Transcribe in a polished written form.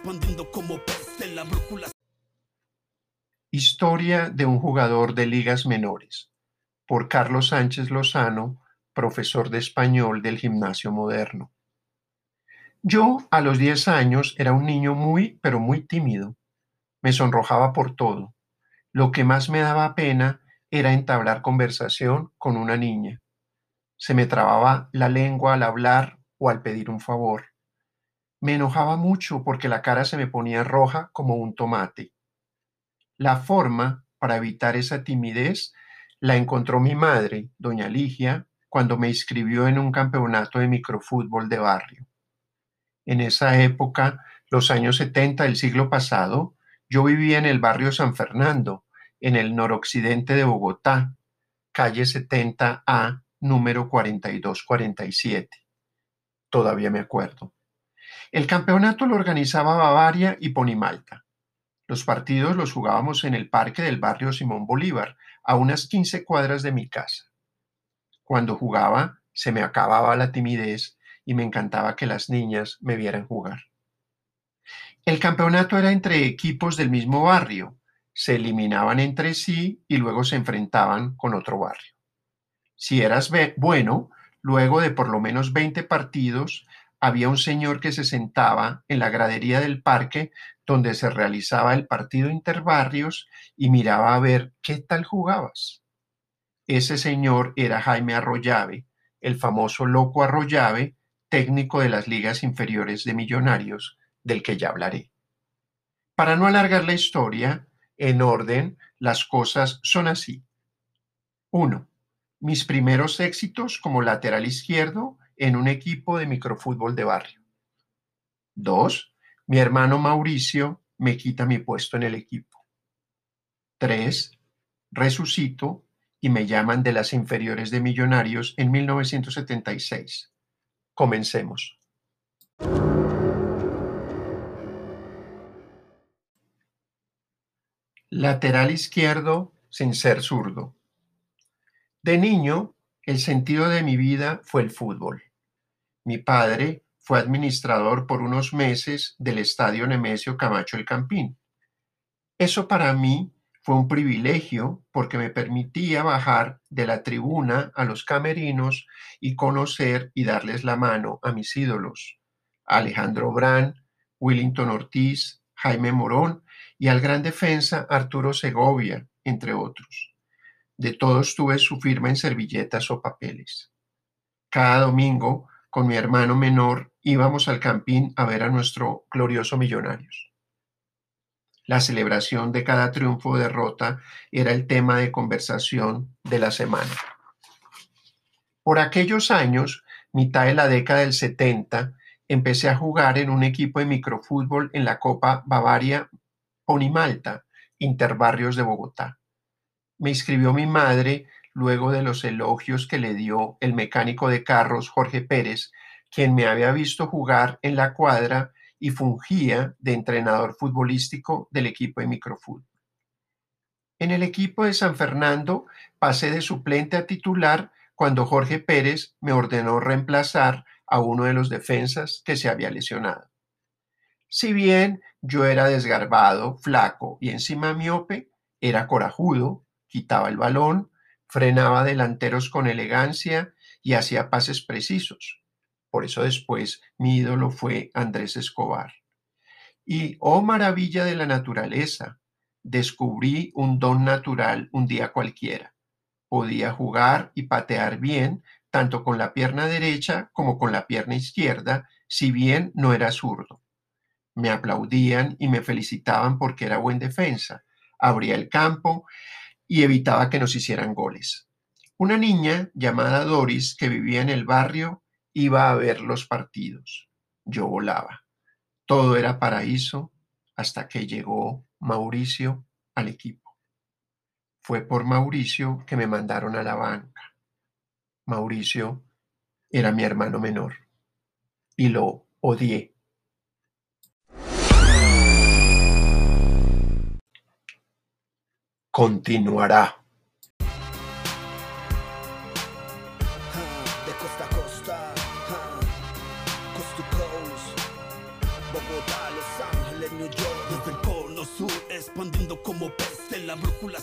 cuando hundo como peste la brújula. Historia de un jugador de ligas menores, por Carlos Sánchez Lozano, profesor de español del Gimnasio Moderno. Yo, a los 10 años, era un niño pero muy tímido. Me sonrojaba por todo. Lo que más me daba pena era entablar conversación con una niña. Se me trababa la lengua al hablar o al pedir un favor. Me enojaba mucho porque la cara se me ponía roja como un tomate. La forma para evitar esa timidez la encontró mi madre, doña Ligia, cuando me inscribió en un campeonato de microfútbol de barrio. En esa época, los años 70 del siglo pasado, yo vivía en el barrio San Fernando, en el noroccidente de Bogotá, calle 70A, número 4247. Todavía me acuerdo. El campeonato lo organizaba Bavaria y Ponimalta. Los partidos los jugábamos en el parque del barrio Simón Bolívar, a unas 15 cuadras de mi casa. Cuando jugaba, se me acababa la timidez y me encantaba que las niñas me vieran jugar. El campeonato era entre equipos del mismo barrio. Se eliminaban entre sí y luego se enfrentaban con otro barrio. Si eras bueno, luego de por lo menos 20 partidos, había un señor que se sentaba en la gradería del parque donde se realizaba el partido interbarrios y miraba a ver qué tal jugabas. Ese señor era Jaime Arroyave, el famoso Loco Arroyave, técnico de las ligas inferiores de Millonarios, del que ya hablaré. Para no alargar la historia, en orden, las cosas son así. 1. Mis primeros éxitos como lateral izquierdo en un equipo de microfútbol de barrio. 2. Mi hermano Mauricio me quita mi puesto en el equipo. 3. Resucito y me llaman de las inferiores de Millonarios en 1976. Comencemos. Lateral izquierdo sin ser zurdo. De niño, el sentido de mi vida fue el fútbol. Mi padre fue administrador por unos meses del Estadio Nemesio Camacho El Campín. Eso para mí fue un privilegio porque me permitía bajar de la tribuna a los camerinos y conocer y darles la mano a mis ídolos, a Alejandro Brand, Willington Ortiz, Jaime Morón y al gran defensa Arturo Segovia, entre otros. De todos tuve su firma en servilletas o papeles. Cada domingo, con mi hermano menor, íbamos al Campín a ver a nuestro glorioso Millonarios. La celebración de cada triunfo o derrota era el tema de conversación de la semana. Por aquellos años, mitad de la década del 70, empecé a jugar en un equipo de microfútbol en la Copa Bavaria Ponimalta, Interbarrios de Bogotá. Me inscribió mi madre luego de los elogios que le dio el mecánico de carros Jorge Pérez, quien me había visto jugar en la cuadra y fungía de entrenador futbolístico del equipo de microfútbol. En el equipo de San Fernando pasé de suplente a titular cuando Jorge Pérez me ordenó reemplazar a uno de los defensas que se había lesionado. Si bien yo era desgarbado, flaco y encima miope, era corajudo, quitaba el balón, frenaba delanteros con elegancia y hacía pases precisos. Por eso después mi ídolo fue Andrés Escobar. Y, oh maravilla de la naturaleza, descubrí un don natural un día cualquiera. Podía jugar y patear bien, tanto con la pierna derecha como con la pierna izquierda, si bien no era zurdo. Me aplaudían y me felicitaban porque era buen defensa, abría el campo y evitaba que nos hicieran goles. Una niña llamada Doris, que vivía en el barrio, iba a ver los partidos. Yo volaba. Todo era paraíso hasta que llegó Mauricio al equipo. Fue por Mauricio que me mandaron a la banca. Mauricio era mi hermano menor y lo odié. Continuará. De costa a costa, coast to coast, Bogotá, Los Ángeles, la brújula